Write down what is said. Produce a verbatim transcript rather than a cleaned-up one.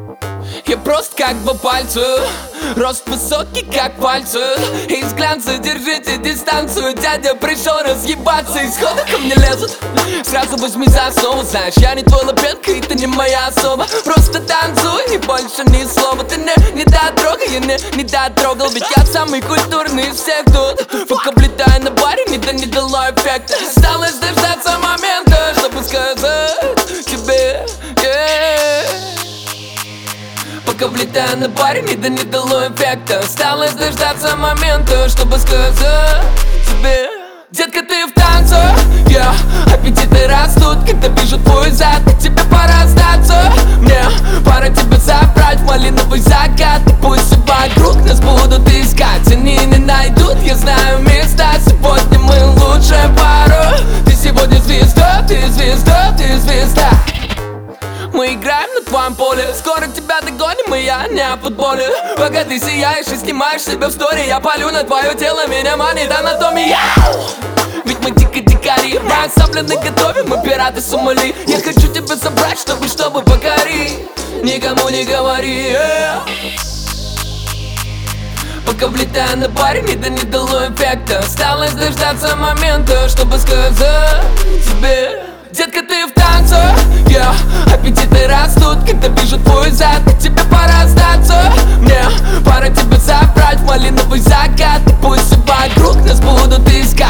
Я прост как два пальца, рост высокий как пальцы. Из глянца держите дистанцию. Дядя пришел разъебаться, и сходу ко мне лезут. Сразу возьми за основу, знаешь, я не твой лапенка, и ты не моя особа. Просто танцуй и больше ни слова. Ты не, не дотрогай, я не, не дотрогал. Ведь я самый культурный из всех тут. Пока влетаю на баре, не, да не дало эффекта. Осталось дождаться момента, чтобы сказать тебе, yeah. Пока влетаю на баре, не, да не дало эффекта. Осталось дождаться момента, чтобы сказать тебе: детка, ты в танце, yeah. Аппетиты растут, когда вижу твой зад. И тебе пора сдаться, мне пора тебя забрать в малиновый закат. И пусть все вокруг нас будут искать, они не найдут, я знаю места. Сегодня мы лучшая пара. Ты сегодня звезда, ты звезда, ты звезда. Мы играем на твоем поле, скоро тебя догоним, и я не о футболе. Пока ты сияешь и снимаешь себя в стори, я палю на твое тело, меня манит анатомия. Ведь мы дико дикари, мои сабли наготове, мы пираты Сомали. Я хочу тебя забрать, чтобы, чтобы покорить. Никому не говори, yeah. Пока влетаю на баре, не, да не дало эффекта. Осталось дождаться момента, чтобы сказать тебе: детка, ты в танце, yeah. Аппетиты растут, когда вижу твой зад. И тебе пора сдаться, мне пора тебя забрать в малиновый закат. И пусть все вокруг нас будут искать,